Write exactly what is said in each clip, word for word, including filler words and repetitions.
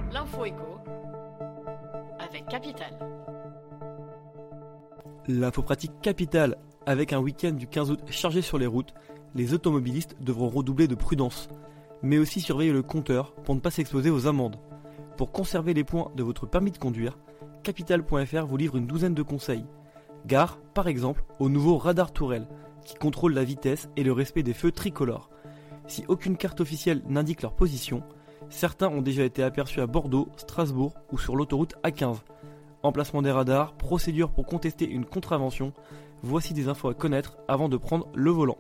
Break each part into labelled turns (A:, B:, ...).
A: L'info éco avec Capital.
B: L'info pratique Capital. Avec un week-end du quinze août chargé sur les routes, les automobilistes devront redoubler de prudence, mais aussi surveiller le compteur pour ne pas s'exposer aux amendes. Pour conserver les points de votre permis de conduire, Capital point F R vous livre une douzaine de conseils. Gare, par exemple, au nouveau radar tourelle, qui contrôle la vitesse et le respect des feux tricolores. Si aucune carte officielle n'indique leur position, certains ont déjà été aperçus à Bordeaux, Strasbourg ou sur l'autoroute A quinze. Emplacement des radars, procédure pour contester une contravention, voici des infos à connaître avant de prendre le volant.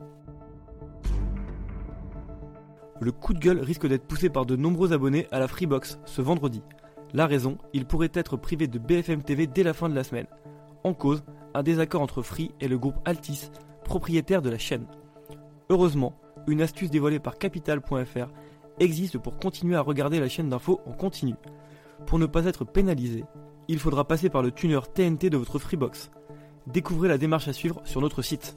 B: Le coup de gueule risque d'être poussé par de nombreux abonnés à la Freebox ce vendredi. La raison, il pourrait être privé de B F M T V dès la fin de la semaine. En cause, un désaccord entre Free et le groupe Altice, propriétaire de la chaîne. Heureusement, une astuce dévoilée par Capital point F R existe pour continuer à regarder la chaîne d'infos en continu. Pour ne pas être pénalisé, il faudra passer par le tuner T N T de votre Freebox. Découvrez la démarche à suivre sur notre site.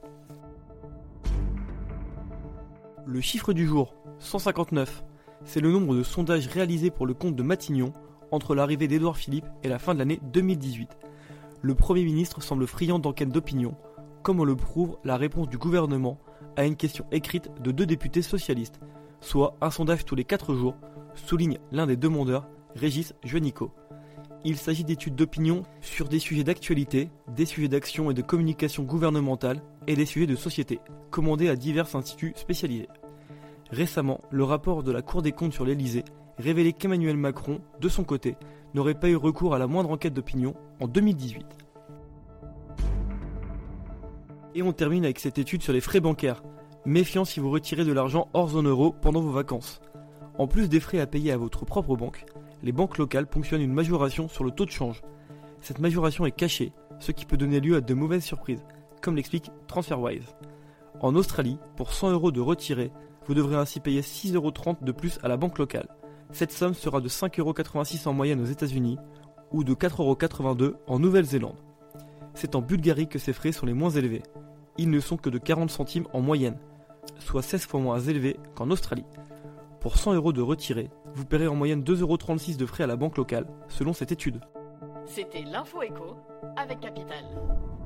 B: Le chiffre du jour, cent cinquante-neuf, c'est le nombre de sondages réalisés pour le compte de Matignon entre l'arrivée d'Édouard Philippe et la fin de l'année deux mille dix-huit. Le Premier ministre semble friand d'enquêtes d'opinion, comme le prouve la réponse du gouvernement à une question écrite de deux députés socialistes, soit un sondage tous les quatre jours, souligne l'un des demandeurs, Régis Juanico. Il s'agit d'études d'opinion sur des sujets d'actualité, des sujets d'action et de communication gouvernementale et des sujets de société, commandés à divers instituts spécialisés. Récemment, le rapport de la Cour des comptes sur l'Elysée révélait qu'Emmanuel Macron, de son côté, n'aurait pas eu recours à la moindre enquête d'opinion en deux mille dix-huit. Et on termine avec cette étude sur les frais bancaires. Méfiant si vous retirez de l'argent hors zone euro pendant vos vacances. En plus des frais à payer à votre propre banque, les banques locales ponctionnent une majoration sur le taux de change. Cette majoration est cachée, ce qui peut donner lieu à de mauvaises surprises, comme l'explique TransferWise. En Australie, pour cent euros de retirés, vous devrez ainsi payer six euros trente de plus à la banque locale. Cette somme sera de cinq euros quatre-vingt-six en moyenne aux États-Unis ou de quatre euros quatre-vingt-deux en Nouvelle-Zélande. C'est en Bulgarie que ces frais sont les moins élevés. Ils ne sont que de quarante centimes en moyenne, soit seize fois moins élevés qu'en Australie. Pour cent euros de retirés, vous paierez en moyenne deux euros trente-six de frais à la banque locale, selon cette étude.
A: C'était l'info éco avec Capital.